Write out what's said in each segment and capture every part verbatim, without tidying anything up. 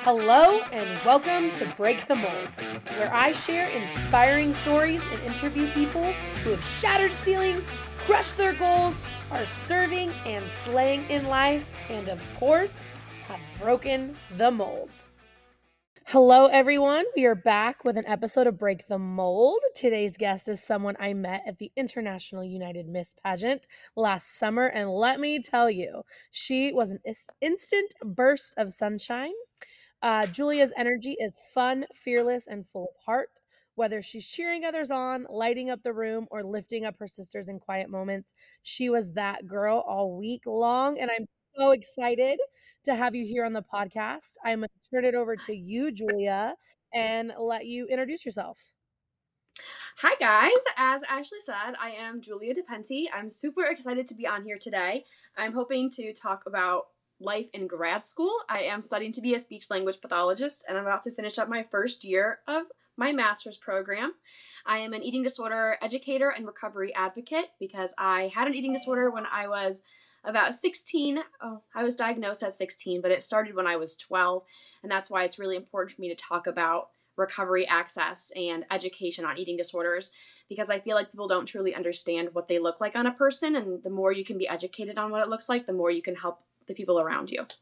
Hello and welcome to Break the Mold, where I share inspiring stories and interview people who have shattered ceilings, crushed their goals, are serving and slaying in life, and of course, have broken the mold. Hello everyone, we are back with an episode of Break the Mold. Today's guest is someone I met at the International United Miss Pageant last summer, and let me tell you, she was an instant burst of sunshine. Uh, Julia's energy is fun, fearless, and full of heart. Whether she's cheering others on, lighting up the room, or lifting up her sisters in quiet moments, she was that girl all week long. And I'm so excited to have you here on the podcast. I'm going to turn it over to you, Julia, and let you introduce yourself. Hi guys, as Ashley said, I am Julia DePenty. I'm super excited to be on here today. I'm hoping to talk about life in grad school. I am studying to be a speech language pathologist, and I'm about to finish up my first year of my master's program. I am an eating disorder educator and recovery advocate because I had an eating disorder when I was about sixteen. Oh, I was diagnosed at sixteen, but it started when I was twelve, and that's why it's really important for me to talk about recovery access and education on eating disorders, because I feel like people don't truly understand what they look like on a person, and the more you can be educated on what it looks like, the more you can help the people around you.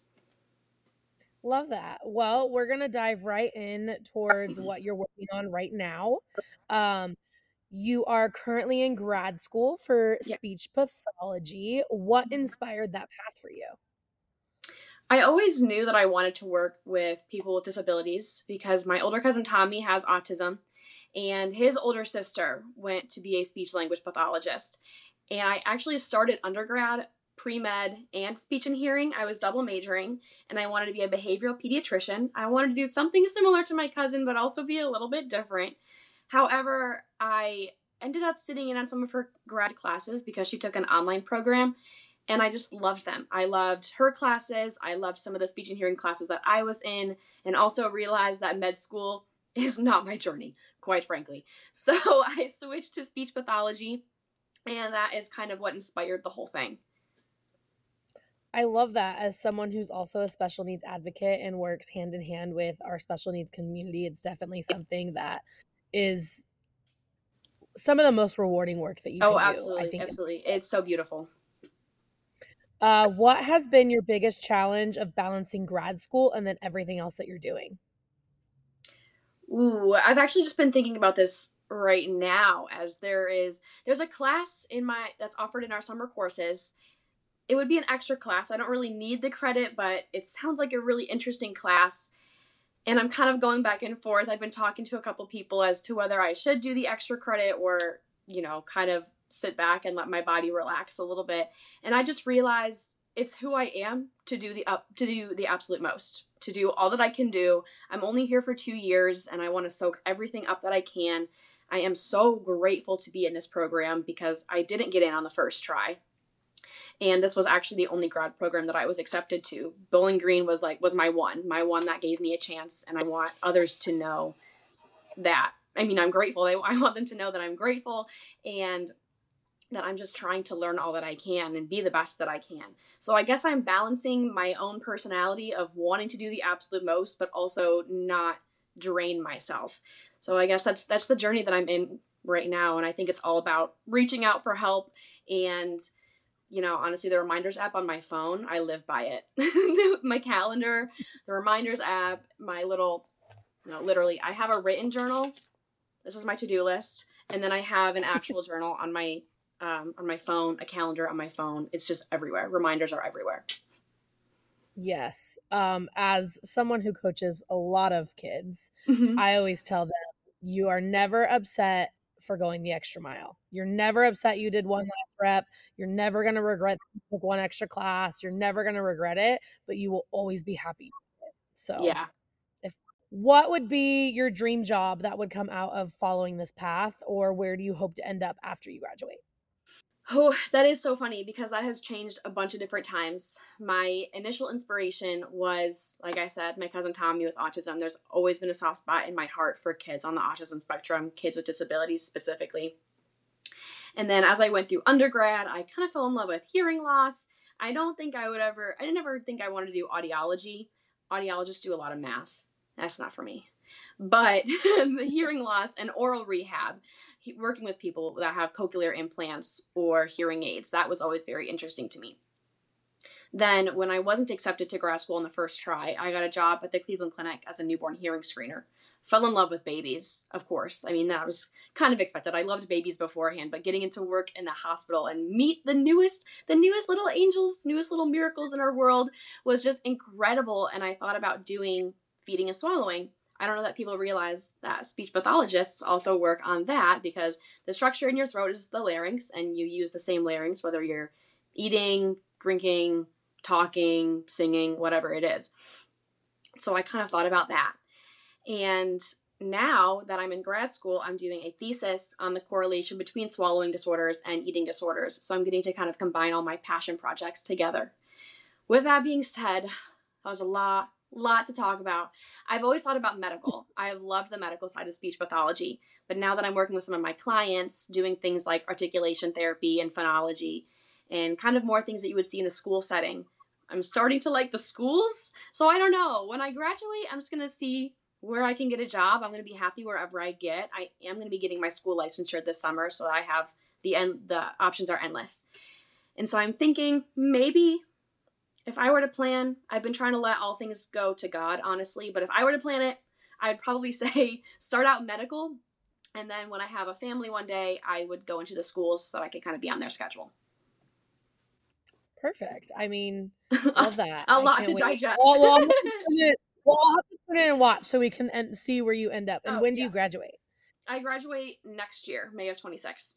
Love that. Well, we're going to dive right in towards what you're working on right now. Um, you are currently in grad school for Yeah. speech pathology. What inspired that path for you? I always knew that I wanted to work with people with disabilities because my older cousin Tommy has autism, and his older sister went to be a speech language pathologist. And I actually started undergrad, pre-med, and speech and hearing. I was double majoring, and I wanted to be a behavioral pediatrician. I wanted to do something similar to my cousin, but also be a little bit different. However, I ended up sitting in on some of her grad classes because she took an online program, and I just loved them. I loved her classes. I loved some of the speech and hearing classes that I was in, and also realized that med school is not my journey, quite frankly. So I switched to speech pathology, and that is kind of what inspired the whole thing. I love that. As someone who's also a special needs advocate and works hand in hand with our special needs community, it's definitely something that is some of the most rewarding work that you oh, can do. absolutely, I think absolutely. It's, it's so beautiful. Uh, what has been your biggest challenge of balancing grad school and then everything else that you're doing? Ooh, I've actually just been thinking about this right now, as there is there's a class in my that's offered in our summer courses. It would be an extra class. I don't really need the credit, but it sounds like a really interesting class. And I'm kind of going back and forth. I've been talking to a couple people as to whether I should do the extra credit or, you know, kind of sit back and let my body relax a little bit. And I just realized it's who I am to do the up to do the absolute most, to do all that I can do. I'm only here for two years and I want to soak everything up that I can. I am so grateful to be in this program because I didn't get in on the first try. And this was actually the only grad program that I was accepted to. Bowling Green was like was my one, my one that gave me a chance, and I want others to know that. I mean, I'm grateful. I, I want them to know that I'm grateful and that I'm just trying to learn all that I can and be the best that I can. So I guess I'm balancing my own personality of wanting to do the absolute most, but also not drain myself. So I guess that's that's the journey that I'm in right now, and I think it's all about reaching out for help. And you know, honestly, the reminders app on my phone, I live by it. My calendar, the reminders app, my little, you know, literally, I have a written journal. This is my to-do list. And then I have an actual journal on my, um, on my phone, a calendar on my phone. It's just everywhere. Reminders are everywhere. Yes. Um, as someone who coaches a lot of kids, Mm-hmm. I always tell them, you are never upset for going the extra mile. You're never upset you did one last rep. You're never going to regret one extra class. You're never going to regret it, but you will always be happy. So Yeah. if what would be your dream job that would come out of following this path, or where do you hope to end up after you graduate? Oh, that is so funny because that has changed a bunch of different times. My initial inspiration was, like I said, my cousin Tommy with autism. There's always been a soft spot in my heart for kids on the autism spectrum, kids with disabilities specifically. And then as I went through undergrad, I kind of fell in love with hearing loss. I don't think I would ever, I didn't ever think I wanted to do audiology. audiologists do a lot of math. That's not for me. But the hearing loss and oral rehab, working with people that have cochlear implants or hearing aids, that was always very interesting to me. Then when I wasn't accepted to grad school in the first try, I got a job at the Cleveland Clinic as a newborn hearing screener. Fell in love with babies, of course. I mean, that was kind of expected. I loved babies beforehand, but getting into work in the hospital and meet the newest, the newest little angels, newest little miracles in our world was just incredible. And I thought about doing feeding and swallowing. I don't know that people realize that speech pathologists also work on that, because the structure in your throat is the larynx, and you use the same larynx whether you're eating, drinking, talking, singing, whatever it is. So I kind of thought about that. And now that I'm in grad school, I'm doing a thesis on the correlation between swallowing disorders and eating disorders. So I'm getting to kind of combine all my passion projects together. With that being said, that was a lot, lot to talk about. I've always thought about medical. I have loved the medical side of speech pathology. But now that I'm working with some of my clients, doing things like articulation therapy and phonology, and kind of more things that you would see in a school setting, I'm starting to like the schools. So I don't know. When I graduate, I'm just going to see where I can get a job. I'm going to be happy wherever I get. I am going to be getting my school licensure this summer, so I have the end, the options are endless. And so I'm thinking maybe if I were to plan, I've been trying to let all things go to God, honestly, but if I were to plan it, I'd probably say start out medical, and then when I have a family one day, I would go into the schools so I could kind of be on their schedule. Perfect. I mean, love that. a I lot can't to wait. digest. Well, well, Well, I'll have to tune in and watch so we can and see where you end up. And Oh, when do yeah. you graduate? I graduate next year, May of twenty-six.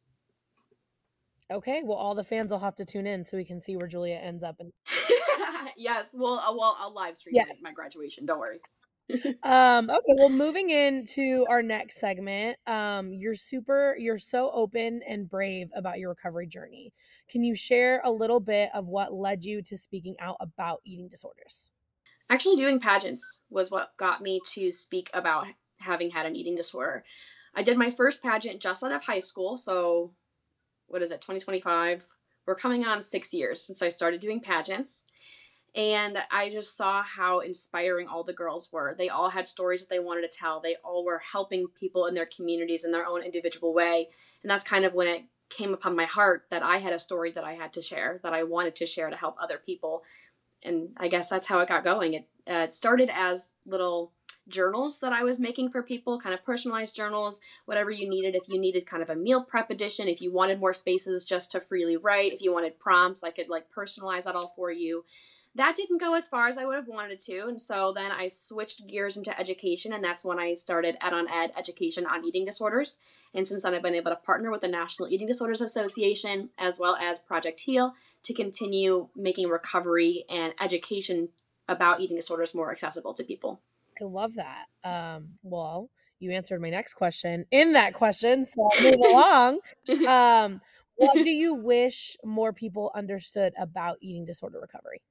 Okay, well, all the fans will have to tune in so we can see where Julia ends up. And yes, well, uh, well, I'll live stream Yes. my, my graduation. Don't worry. um, okay, well, moving into our next segment, um, you're super, you're so open and brave about your recovery journey. Can you share a little bit of what led you to speaking out about eating disorders? Actually, doing pageants was what got me to speak about having had an eating disorder. I did my first pageant just out of high school. So what is it, twenty twenty-five? We're coming on six years since I started doing pageants. And I just saw how inspiring all the girls were. They all had stories that they wanted to tell. They all were helping people in their communities in their own individual way. And that's kind of when it came upon my heart that I had a story that I had to share, that I wanted to share to help other people. And I guess that's how it got going. It, uh, it started as little journals that I was making for people, kind of personalized journals, whatever you needed. If you needed kind of a meal prep edition, if you wanted more spaces just to freely write, if you wanted prompts, I could like personalize that all for you. That didn't go as far as I would have wanted to. And so then I switched gears into education, and that's when I started Ed on Ed Education on Eating Disorders. And since then, I've been able to partner with the National Eating Disorders Association as well as Project Heal to continue making recovery and education about eating disorders more accessible to people. I love that. Um, well, you answered my next question in that question, so I'll move along. Um, what do you wish more people understood about eating disorder recovery?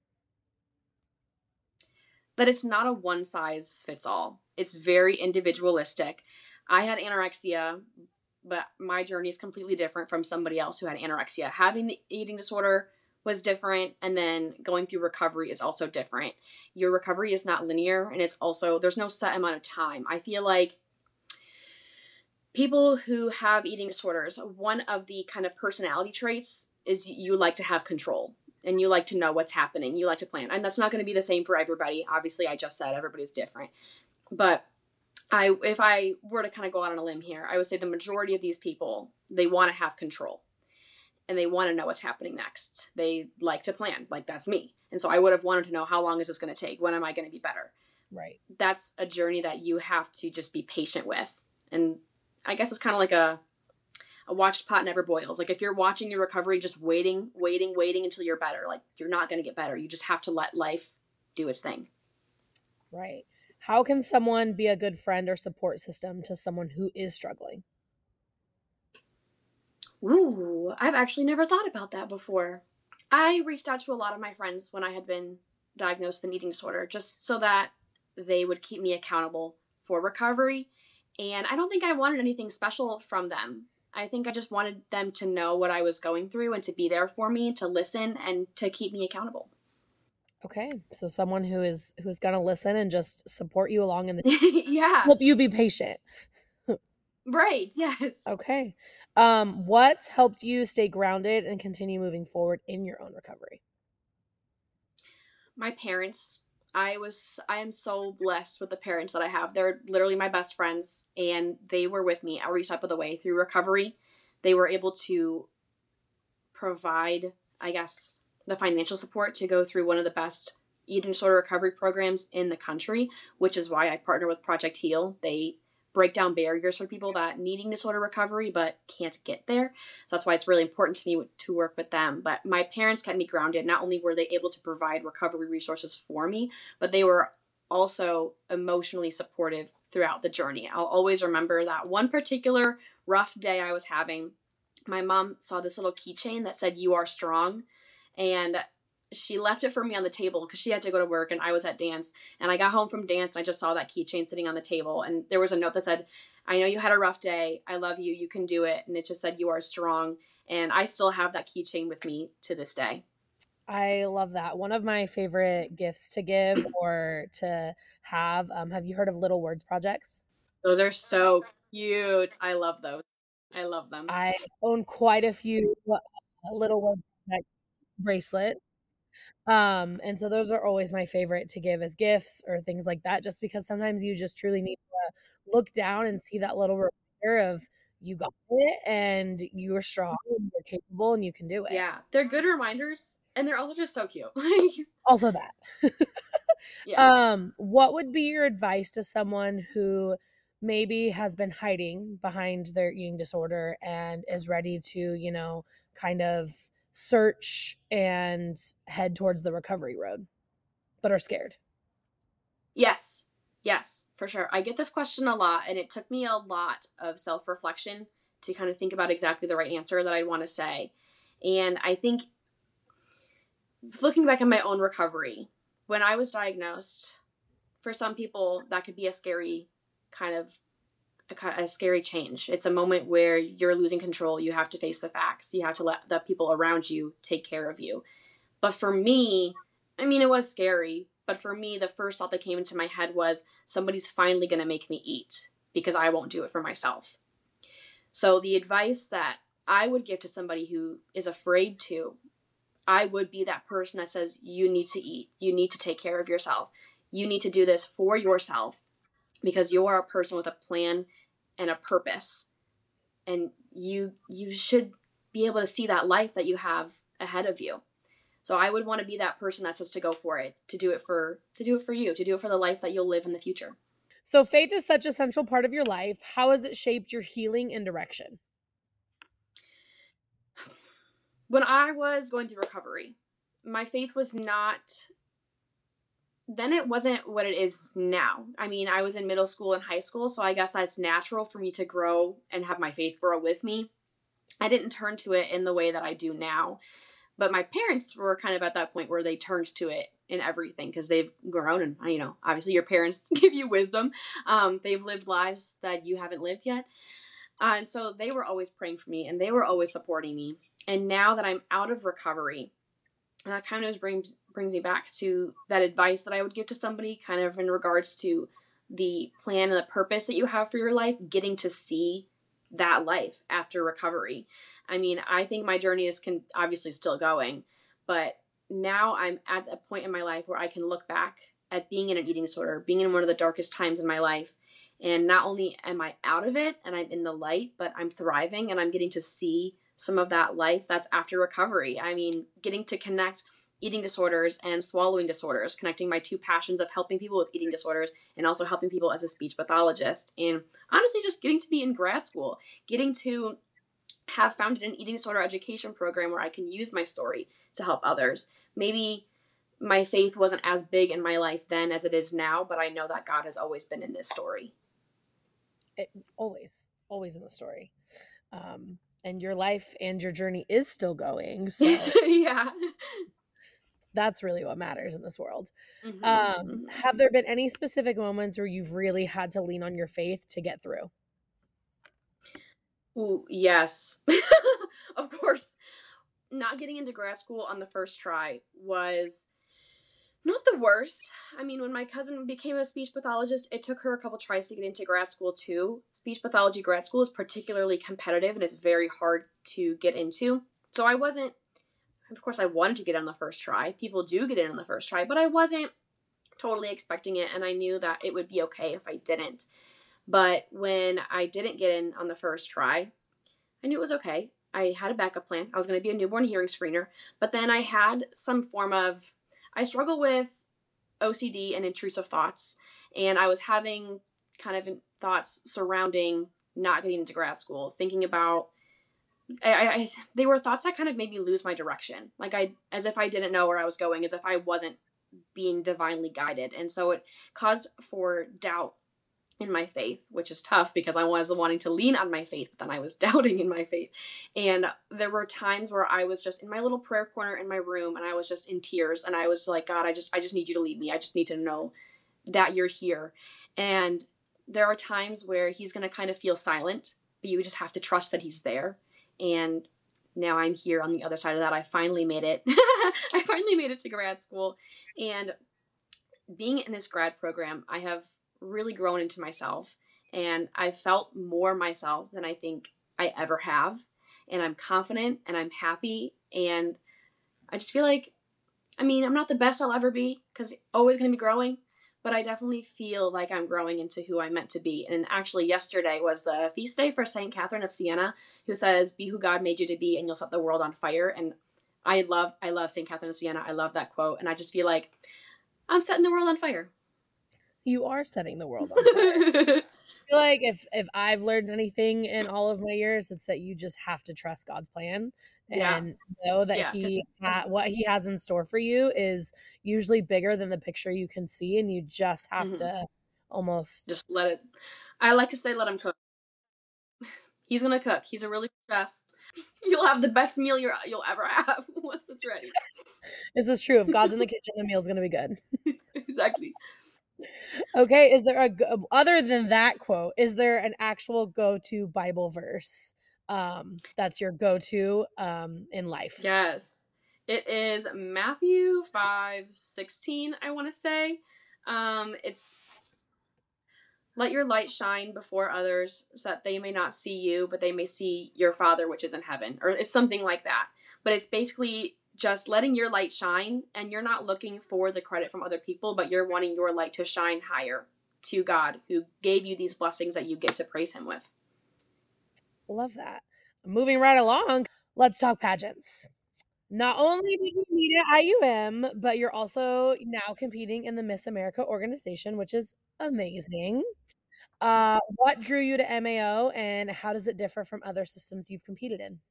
That it's not a one size fits all. It's very individualistic. I had anorexia, but my journey is completely different from somebody else who had anorexia. Having the eating disorder was different, and then going through recovery is also different. Your recovery is not linear, and it's also, there's no set amount of time. I feel like people who have eating disorders, one of the kind of personality traits is you like to have control. And you like to know what's happening. You like to plan. And that's not going to be the same for everybody. Obviously, I just said everybody's different. But I, if I were to kind of go out on a limb here, I would say the majority of these people, they want to have control. And they want to know what's happening next. They like to plan. Like, that's me. And so I would have wanted to know, how long is this going to take? When am I going to be better? Right. That's a journey that you have to just be patient with. And I guess it's kind of like a... a watched pot never boils. Like, if you're watching your recovery, just waiting, waiting, waiting until you're better, like, you're not going to get better. You just have to let life do its thing. Right. How can someone be a good friend or support system to someone who is struggling? Ooh, I've actually never thought about that before. I reached out to a lot of my friends when I had been diagnosed with an eating disorder, just so that they would keep me accountable for recovery. And I don't think I wanted anything special from them. I think I just wanted them to know what I was going through and to be there for me, to listen, and to keep me accountable. Okay. So someone who is who's going to listen and just support you along in the Yeah. help you be patient. Right. Yes. Okay. Um, what's helped you stay grounded and continue moving forward in your own recovery? My parents. I was I am so blessed with the parents that I have. They're literally my best friends, and they were with me every step of the way through recovery. They were able to provide, I guess, the financial support to go through one of the best eating disorder recovery programs in the country, which is why I partner with Project Heal. They break down barriers for people that need eating disorder recovery but can't get there. So that's why it's really important to me to work with them. But my parents kept me grounded. Not only were they able to provide recovery resources for me, but they were also emotionally supportive throughout the journey. I'll always remember that one particular rough day I was having. My mom saw this little keychain that said, "You are strong." And she left it for me on the table because she had to go to work and I was at dance. And I got home from dance and I just saw that keychain sitting on the table. And there was a note that said, "I know you had a rough day. I love you. You can do it." And it just said, "You are strong." And I still have that keychain with me to this day. I love that. One of my favorite gifts to give or to have, um, have you heard of Little Words projects? Those are so cute. I love those. I love them. I own quite a few uh, Little Words project bracelets. Um, and so those are always my favorite to give as gifts or things like that, just because sometimes you just truly need to look down and see that little reminder of you got it and you're strong and you're capable and you can do it. Yeah, they're good reminders and they're also just so cute. Also that. Yeah. Um, what would be your advice to someone who maybe has been hiding behind their eating disorder and is ready to, you know, kind of search and head towards the recovery road, but are scared? Yes. Yes, for sure. I get this question a lot, and it took me a lot of self reflection to kind of think about exactly the right answer that I'd want to say. And I think looking back at my own recovery, when I was diagnosed, for some people, that could be a scary kind of a, a scary change. It's a moment where you're losing control. You have to face the facts. You have to let the people around you take care of you. But for me, I mean, it was scary. But for me, the first thought that came into my head was somebody's finally going to make me eat because I won't do it for myself. So the advice that I would give to somebody who is afraid to, I would be that person that says, you need to eat. You need to take care of yourself. You need to do this for yourself because you are a person with a plan and a purpose. And you you should be able to see that life that you have ahead of you. So I would want to be that person that says to go for it, to do it for to do it for you, to do it for the life that you'll live in the future. So faith is such a central part of your life. How has it shaped your healing and direction? When I was going through recovery, my faith was not then it wasn't what it is now. I mean, I was in middle school and high school, so I guess that's natural for me to grow and have my faith grow with me. I didn't turn to it in the way that I do now. But my parents were kind of at that point where they turned to it in everything because they've grown and, you know, obviously your parents give you wisdom. Um, they've lived lives that you haven't lived yet. Uh, and so they were always praying for me and they were always supporting me. And now that I'm out of recovery, and that kind of brings brings me back to that advice that I would give to somebody kind of in regards to the plan and the purpose that you have for your life, getting to see that life after recovery. I mean, I think my journey is can obviously still going, but now I'm at a point in my life where I can look back at being in an eating disorder, being in one of the darkest times in my life. And not only am I out of it and I'm in the light, but I'm thriving and I'm getting to see some of that life that's after recovery. I mean, getting to connect eating disorders and swallowing disorders, connecting my two passions of helping people with eating disorders and also helping people as a speech pathologist. And honestly, just getting to be in grad school, getting to have founded an eating disorder education program where I can use my story to help others. Maybe my faith wasn't as big in my life then as it is now, but I know that God has always been in this story. It, always, always in the story. Um, and your life and your journey is still going. So yeah. That's really what matters in this world. Mm-hmm, Um, mm-hmm. Have there been any specific moments where you've really had to lean on your faith to get through? Ooh, yes. Of course. Not getting into grad school on the first try was Not the worst. I mean, when my cousin became a speech pathologist, it took her a couple tries to get into grad school too. Speech pathology grad school is particularly competitive and it's very hard to get into. So I wasn't, of course, I wanted to get on the first try. People do get in on the first try, but I wasn't totally expecting it, and I knew that it would be okay if I didn't. But when I didn't get in on the first try, I knew it was okay. I had a backup plan. I was going to be a newborn hearing screener, but then I had some form of, I struggle with O C D and intrusive thoughts, and I was having kind of thoughts surrounding not getting into grad school, thinking about, I, I, they were thoughts that kind of made me lose my direction, like I, as if I didn't know where I was going, as if I wasn't being divinely guided, and so it caused for doubt in my faith, which is tough because I was wanting to lean on my faith, but then I was doubting in my faith. And there were times where I was just in my little prayer corner in my room and I was just in tears and I was like, God, I just, I just need you to lead me. I just need to know that you're here. And there are times where he's going to kind of feel silent, but you just have to trust that he's there. And now I'm here on the other side of that. I finally made it. I finally made it to grad school. And being in this grad program, I have really grown into myself, and I've felt more myself than I think I ever have, and I'm confident and I'm happy, and I just feel like, I mean, I'm not the best I'll ever be because always going to be growing, but I definitely feel like I'm growing into who I'm meant to be. And actually yesterday was the feast day for Saint Catherine of Siena, who says, be who God made you to be and you'll set the world on fire. And I love I love Saint Catherine of Siena. I love that quote, and I just feel like I'm setting the world on fire. You are setting the world on fire. I feel like if if I've learned anything in all of my years, it's that you just have to trust God's plan Yeah. and know that Yeah. he ha- what he has in store for you is usually bigger than the picture you can see, and you just have Mhm. to almost Just let it. I like to say, let him cook. He's gonna cook. He's a really good chef. You'll have the best meal you're, you'll ever have once it's ready. This is true. If God's in the kitchen, the meal's gonna be good. Exactly. Okay, is there a go- other than that quote, is there an actual go-to Bible verse um that's your go-to um in life? Yes. It is Matthew five sixteen, I want to say. Um, it's, let your light shine before others so that they may not see you, but they may see your Father which is in heaven. Or it's something like that. But it's basically just letting your light shine, and you're not looking for the credit from other people, but you're wanting your light to shine higher to God, who gave you these blessings that you get to praise him with. Love that. Moving right along, let's talk pageants. Not only did you meet at I U M, but you're also now competing in the Miss America organization, which is amazing. Uh, what drew you to M A O, and how does it differ from other systems you've competed in?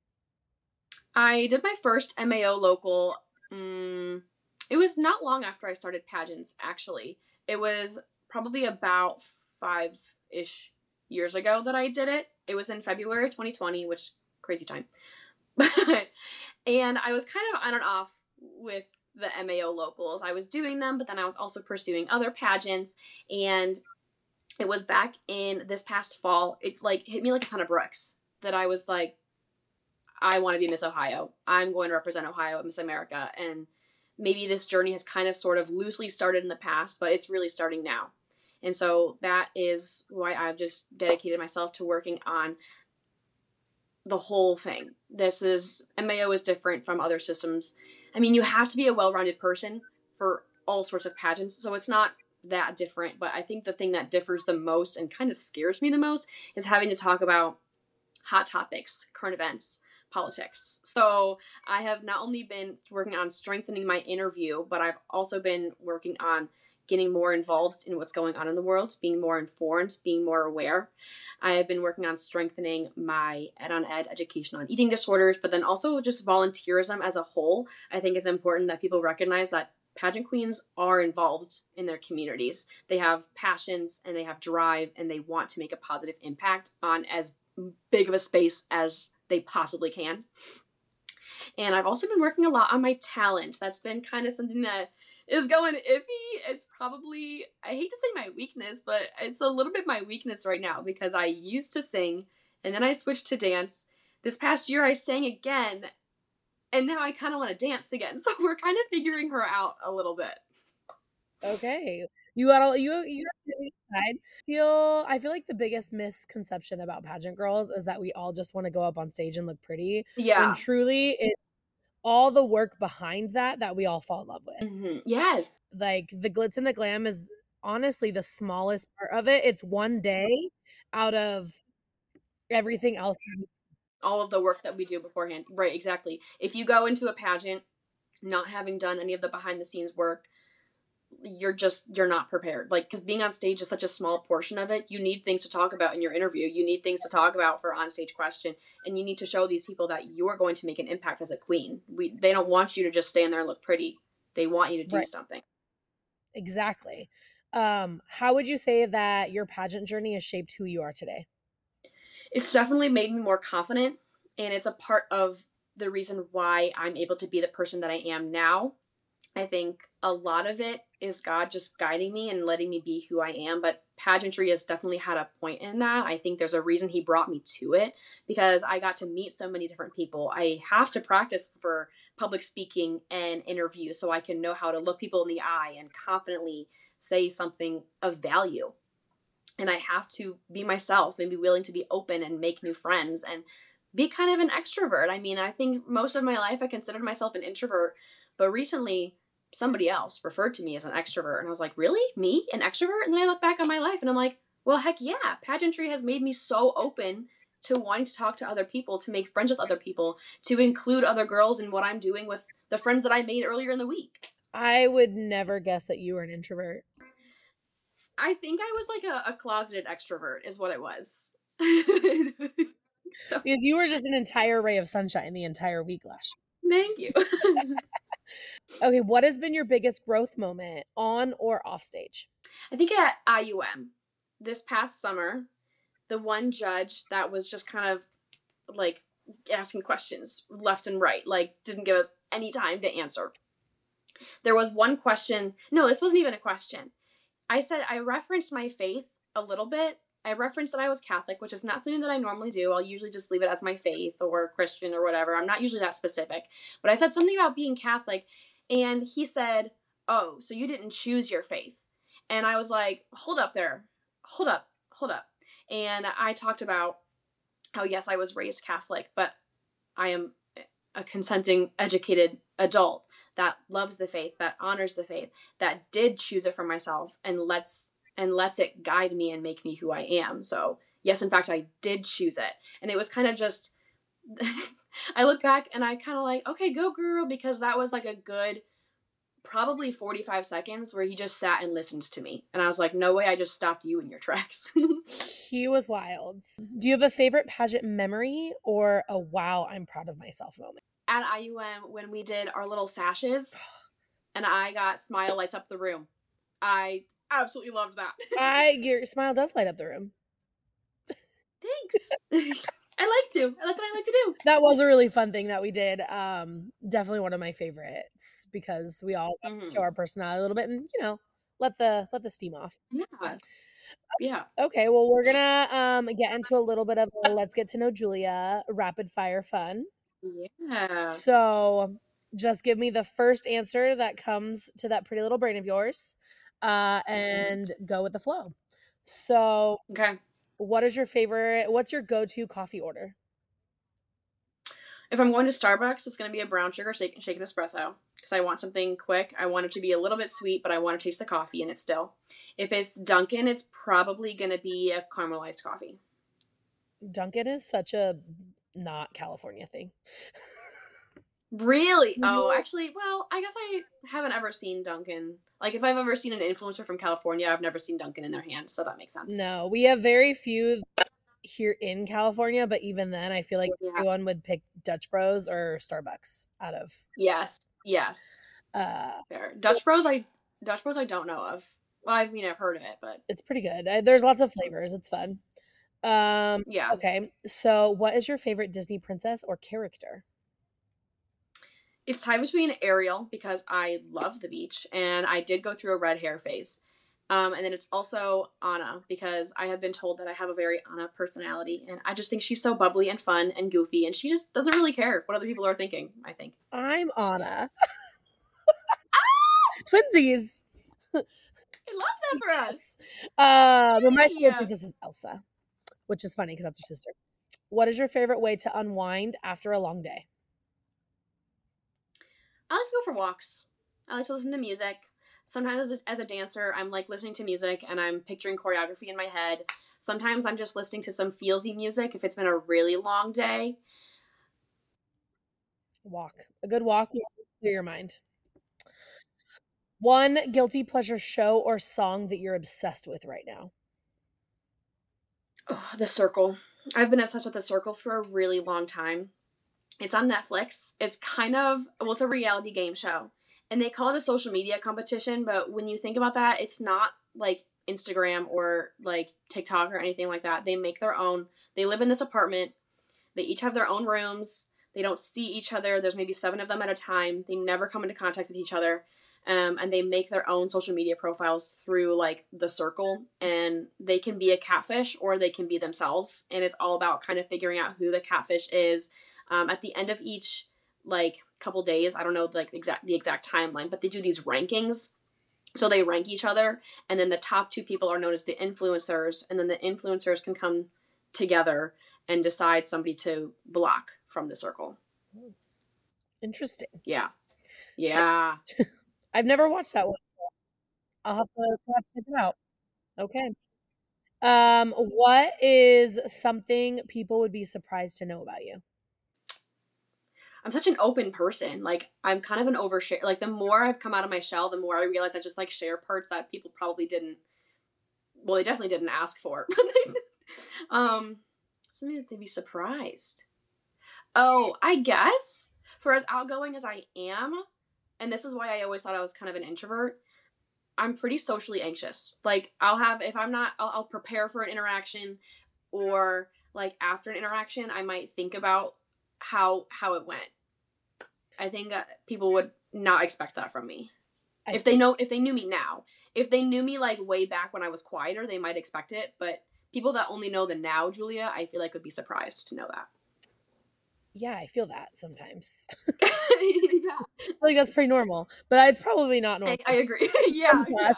I did my first M A O local. Um, it was not long after I started pageants, actually. It was probably about five-ish years ago that I did it. It was in February twenty twenty, which, crazy time. And I was kind of on and off with the M A O locals. I was doing them, but then I was also pursuing other pageants. And it was back in this past fall. It like hit me like a ton of bricks that I was like, I want to be Miss Ohio. I'm going to represent Ohio at Miss America. And maybe this journey has kind of sort of loosely started in the past, but it's really starting now. And so that is why I've just dedicated myself to working on the whole thing. This is, M A O is different from other systems. I mean, you have to be a well-rounded person for all sorts of pageants, so it's not that different. But I think the thing that differs the most and kind of scares me the most is having to talk about hot topics, current events, politics. So I have not only been working on strengthening my interview, but I've also been working on getting more involved in what's going on in the world, being more informed, being more aware. I have been working on strengthening my ed on ed education on eating disorders, but then also just volunteerism as a whole. I think it's important that people recognize that pageant queens are involved in their communities. They have passions and they have drive and they want to make a positive impact on as big of a space as they possibly can. And I've also been working a lot on my talent. That's been kind of something that is going iffy. It's probably, I hate to say my weakness, but it's a little bit my weakness right now because I used to sing and then I switched to dance. This past year I sang again and now I kind of want to dance again. So we're kind of figuring her out a little bit. Okay. You got you you got to decide. Feel I feel like the biggest misconception about pageant girls is that we all just want to go up on stage and look pretty, when Yeah. truly it's all the work behind that that we all fall in love with. hmm Yes. Like, the glitz and the glam is honestly the smallest part of it. It's one day out of everything else. All of the work that we do beforehand. Right, exactly. If you go into a pageant not having done any of the behind the scenes work, you're just you're not prepared. Like, because being on stage is such a small portion of it. You need things to talk about in your interview. You need things to talk about for on stage question, and you need to show these people that you're going to make an impact as a queen. We they don't want you to just stand there and look pretty. They want you to do Right. something. Exactly. Um, how would you say that your pageant journey has shaped who you are today? It's definitely made me more confident, and it's a part of the reason why I'm able to be the person that I am now. I think a lot of it is God just guiding me and letting me be who I am, but pageantry has definitely had a point in that. I think there's a reason he brought me to it, because I got to meet so many different people. I have to practice for public speaking and interviews so I can know how to look people in the eye and confidently say something of value. And I have to be myself and be willing to be open and make new friends and be kind of an extrovert. I mean, I think most of my life I considered myself an introvert, but recently somebody else referred to me as an extrovert. And I was like, really? Me? An extrovert? And then I look back on my life and I'm like, well, heck yeah. Pageantry has made me so open to wanting to talk to other people, to make friends with other people, to include other girls in what I'm doing with the friends that I made earlier in the week. I would never guess that you were an introvert. I think I was like a, a closeted extrovert is what it was. So. Because you were just an entire ray of sunshine the entire week last year. Thank you. Okay, what has been your biggest growth moment on or off stage? I think at I U M this past summer, the one judge that was just kind of like asking questions left and right, like didn't give us any time to answer. There was one question. No, this wasn't even a question. I said, I referenced my faith a little bit. I referenced that I was Catholic, which is not something that I normally do. I'll usually just leave it as my faith or Christian or whatever. I'm not usually that specific. But I said something about being Catholic, and he said, oh, so you didn't choose your faith. And I was like, hold up there. Hold up. Hold up. And I talked about how, yes, I was raised Catholic, but I am a consenting, educated adult that loves the faith, that honors the faith, that did choose it for myself and lets and lets it guide me and make me who I am. So yes, in fact, I did choose it. And it was kind of just, I look back and I kind of like, okay, go girl, because that was like a good, probably forty-five seconds where he just sat and listened to me. And I was like, no way, I just stopped you in your tracks. He was wild. Do you have a favorite pageant memory or a wow, I'm proud of myself moment? At I U M, when we did our little sashes and I got Smile Lights Up the Room. I absolutely loved that. I Your smile does light up the room. Thanks. I like to. That's what I like to do. That was a really fun thing that we did. Um, definitely one of my favorites because we all got Mm-hmm. to show our personality a little bit and, you know, let the let the steam off. Yeah. Yeah. Okay, well, we're gonna um get into a little bit of a let's get to know Julia rapid fire fun. Yeah. So just give me the first answer that comes to that pretty little brain of yours, uh, and go with the flow. So, okay. What is your favorite? What's your go-to coffee order? If I'm going to Starbucks, it's going to be a brown sugar shake, shaken espresso because I want something quick. I want it to be a little bit sweet, but I want to taste the coffee in it still. If it's Dunkin', it's probably going to be a caramelized coffee. Dunkin' is such a not California thing. Really? Mm-hmm. Oh, actually, well, I guess I haven't ever seen Dunkin'. Like, if I've ever seen an influencer from California, I've never seen Dunkin' in their hand, so that makes sense. No, we have very few here in California, but even then, I feel like yeah. everyone would pick Dutch Bros or Starbucks out of. Yes, yes. Uh, Fair. Dutch Bros, I Dutch Bros, I don't know of. Well, I mean, I've heard of it, but it's pretty good. I, there's lots of flavors. It's fun. Um, yeah. Okay. So, what is your favorite Disney princess or character? It's tied between Ariel because I love the beach and I did go through a red hair phase. Um, and then it's also Anna because I have been told that I have a very Anna personality and I just think she's so bubbly and fun and goofy and she just doesn't really care what other people are thinking, I think. I'm Anna. Twinsies. I love that for us. Uh, but my favorite Yeah. princess is Elsa, which is funny because that's your sister. What is your favorite way to unwind after a long day? I like to go for walks. I like to listen to music. Sometimes as a, as a dancer, I'm like listening to music and I'm picturing choreography in my head. Sometimes I'm just listening to some feelsy music if it's been a really long day. Walk. A good walk will clear your mind. One guilty pleasure show or song that you're obsessed with right now. Oh, The Circle. I've been obsessed with The Circle for a really long time. It's on Netflix. It's kind of, well, it's a reality game show. And they call it a social media competition, but when you think about that, it's not like Instagram or like TikTok or anything like that. They make their own. They live in this apartment. They each have their own rooms. They don't see each other. There's maybe seven of them at a time. They never come into contact with each other. Um, and they make their own social media profiles through like The Circle, and they can be a catfish or they can be themselves, and it's all about kind of figuring out who the catfish is. Um, at the end of each like couple days, I don't know like exact the exact timeline, but they do these rankings. So they rank each other, and then the top two people are known as the influencers, and then the influencers can come together and decide somebody to block from The Circle. Interesting. Yeah. Yeah. I've never watched that one. I'll have to, I'll have to check it out. Okay. Um, what is something people would be surprised to know about you? I'm such an open person. Like I'm kind of an overshare. Like the more I've come out of my shell, the more I realize I just like share parts that people probably didn't. Well, they definitely didn't ask for. um, something that they'd be surprised. Oh, I guess for as outgoing as I am, and this is why I always thought I was kind of an introvert. I'm pretty socially anxious. Like I'll have if I'm not, I'll, I'll prepare for an interaction, or like after an interaction, I might think about how how it went. I think uh, people would not expect that from me. I If they know if they knew me now. If they knew me like way back when I was quieter, they might expect it, but people that only know the now Julia, I feel like would be surprised to know that. Yeah, I feel that sometimes. Yeah. I think that's pretty normal, but it's probably not normal. I, I agree. yeah, yeah.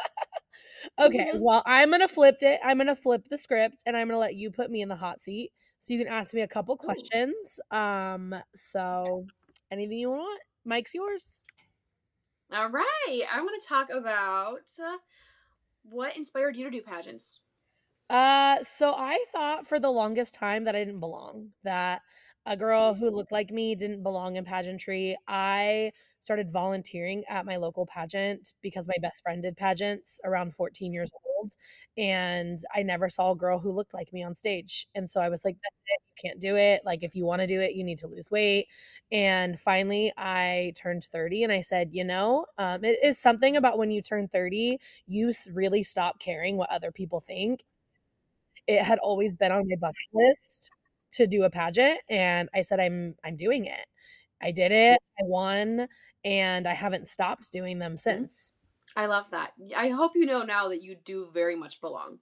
Okay, Mhm. well, I'm gonna flip it. I'm gonna flip the script, and I'm gonna let you put me in the hot seat, so you can ask me a couple Ooh. questions. Um, so anything you want, Mike's yours. All right. I want to talk about uh, what inspired you to do pageants. Uh, so I thought for the longest time that I didn't belong, that a girl who looked like me didn't belong in pageantry. I started volunteering at my local pageant because my best friend did pageants around fourteen years old, and I never saw a girl who looked like me on stage. And so I was like, that's it, you can't do it. Like, if you want to do it, you need to lose weight. And finally, I turned thirty and I said, you know, um, it is something about when you turn thirty, you s- really stop caring what other people think. It had always been on my bucket list to do a pageant, and I said, "I'm I'm doing it." I did it, I won, and I haven't stopped doing them Mm-hmm. since. I love that. I hope you know now that you do very much belong.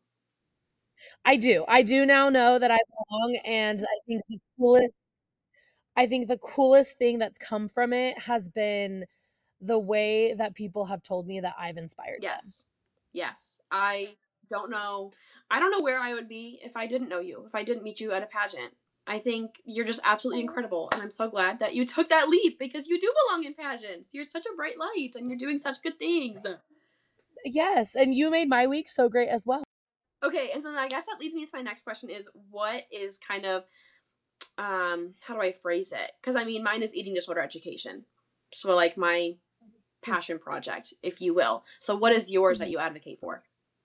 I do. I do now know that I belong, and I think the coolest I think the coolest thing that's come from it has been the way that people have told me that I've inspired them. Yes. Yes. I don't know. I don't know where I would be if I didn't know you, if I didn't meet you at a pageant. I think you're just absolutely incredible. And I'm so glad that you took that leap because you do belong in pageants. You're such a bright light and you're doing such good things. Yes, and you made my week so great as well. Okay, and so then I guess that leads me to my next question is what is kind of um how do I phrase it? Because I mean mine is eating disorder education. So like my passion project, if you will. So what is yours that you advocate for?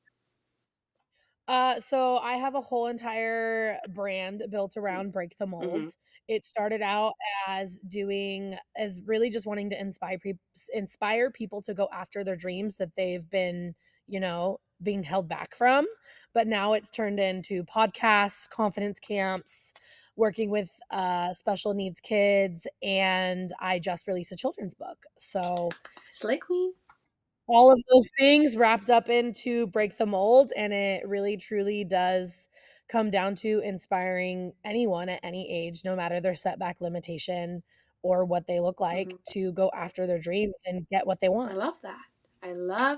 Uh, so I have a whole entire brand built around Break the Mold. Mm-hmm. It started out as doing as really just wanting to inspire people inspire people to go after their dreams that they've been, you know, being held back from. But now it's turned into podcasts, confidence camps, working with uh special needs kids, and I just released a children's book. So Slay Queen. all of those things wrapped up into Break the Mold, and it really truly does come down to inspiring anyone at any age, no matter their setback limitation or what they look like, Mm-hmm. to go after their dreams and get what they I want. love that. I love that.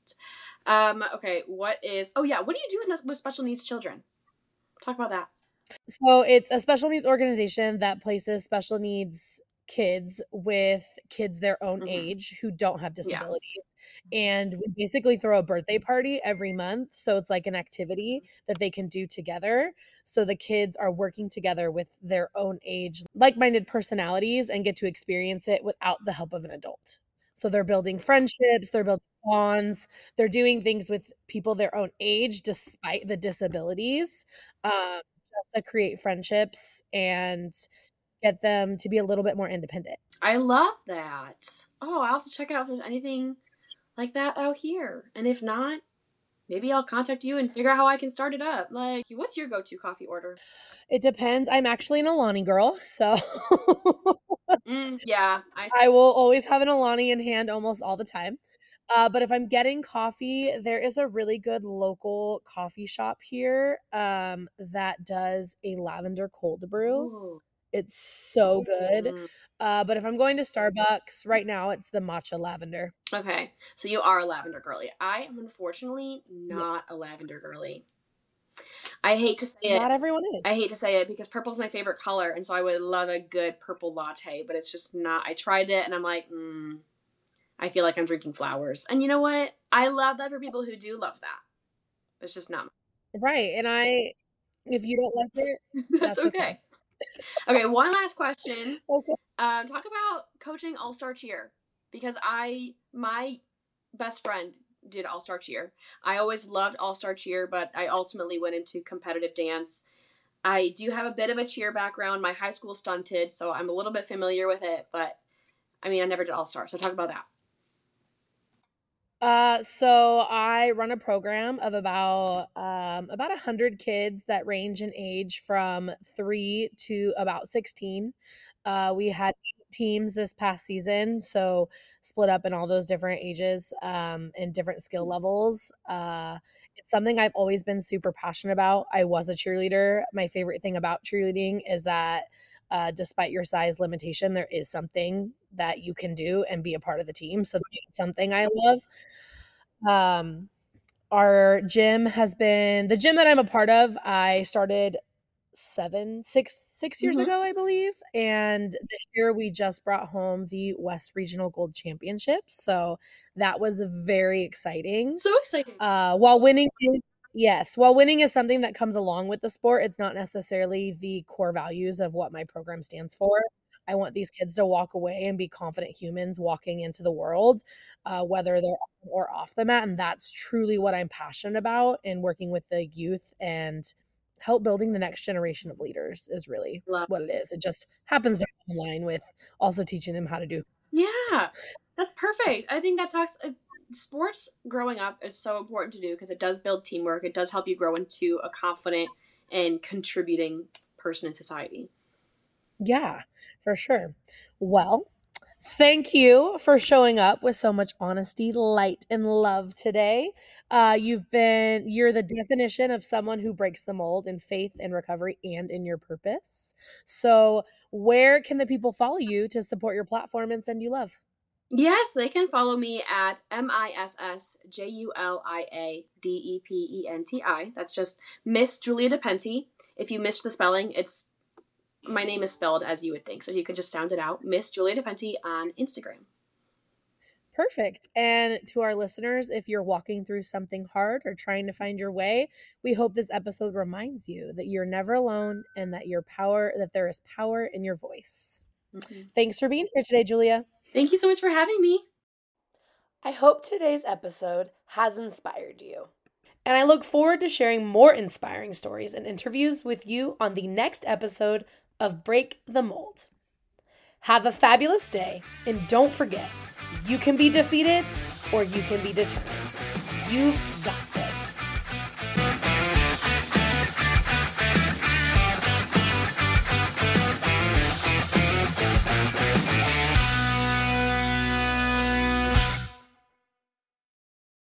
Um, okay, what is, oh yeah, what do you do with, with special needs children? Talk about that. So it's a special needs organization that places special needs kids with kids their own Mhm. age who don't have Yeah. disabilities. And we basically throw a birthday party every month. So it's like an activity that they can do together. So the kids are working together with their own age, like-minded personalities, and get to experience it without the help of an adult. So they're building friendships, they're building bonds, they're doing things with people their own age despite the disabilities, um, just to create friendships and get them to be a little bit more independent. I love that. Oh, I'll have to check out if there's anything like that out here. And if not, maybe I'll contact you and figure out how I can start it up. Like, what's your go-to coffee order? It depends. I'm actually an Alani girl, so mm, yeah. I-, I will always have an Alani in hand almost all the time. Uh, but if I'm getting coffee, there is a really good local coffee shop here um, that does a lavender cold brew. Ooh. It's so good. Mm. Uh, but if I'm going to Starbucks right now, it's the matcha lavender. Okay, so you are a lavender girly. I am unfortunately not yeah. a lavender girly. I hate to say it. Not everyone is. I hate to say it because purple's my favorite color, and so I would love a good purple latte, but it's just not. I tried it, and I'm like, mm, I feel like I'm drinking flowers. And you know what? I love that for people who do love that. It's just not. Right, and I, if you don't like it, that's, that's okay. okay. Okay, one last question. Okay. Um, talk about coaching All-Star Cheer, because I, my best friend did All-Star Cheer. I always loved All-Star Cheer, but I ultimately went into competitive dance. I do have a bit of a cheer background. My high school stunted, so I'm a little bit familiar with it, but I mean, I never did All-Star, so talk about that. Uh, so I run a program of about um, about one hundred kids that range in age from three to about sixteen. Uh, we had eight teams this past season, so split up in all those different ages um, and different skill levels. Uh, it's something I've always been super passionate about. I was a cheerleader. My favorite thing about cheerleading is that uh, despite your size limitation, there is something that you can do and be a part of the team. So that's something I love. Um, our gym has been the gym that I'm a part of. I started seven, six, six years mm-hmm. ago, I believe. And this year we just brought home the West Regional Gold Championships. So that was very exciting. So exciting. Uh, while winning is, yes, while winning is something that comes along with the sport, it's not necessarily the core values of what my program stands for. I want these kids to walk away and be confident humans walking into the world, uh, whether they're on or off the mat. And that's truly what I'm passionate about in working with the youth and help building the next generation of leaders is really Love. What it is. It just happens to come in line with also teaching them how to do. Yeah, that's perfect. I think that talks uh, sports growing up is so important to do because it does build teamwork. It does help you grow into a confident and contributing person in society. Yeah, for sure. Well, thank you for showing up with so much honesty, light, and love today. Uh, you've been, you're the definition of someone who breaks the mold in faith and recovery and in your purpose. So where can the people follow you to support your platform and send you love? Yes, they can follow me at M I S S J U L I A D E P E N T I. That's just Miss Julia DePenty. If you missed the spelling, it's my name is spelled as you would think, so you can just sound it out. Miss Julia DePenty on Instagram. Perfect. And to our listeners, if you're walking through something hard or trying to find your way, we hope this episode reminds you that you're never alone and that your power, that there is power in your voice. Mm-hmm. Thanks for being here today, Julia. Thank you so much for having me. I hope today's episode has inspired you. And I look forward to sharing more inspiring stories and interviews with you on the next episode of Break the Mold. Have a fabulous day, and don't forget, you can be defeated or you can be determined. You've got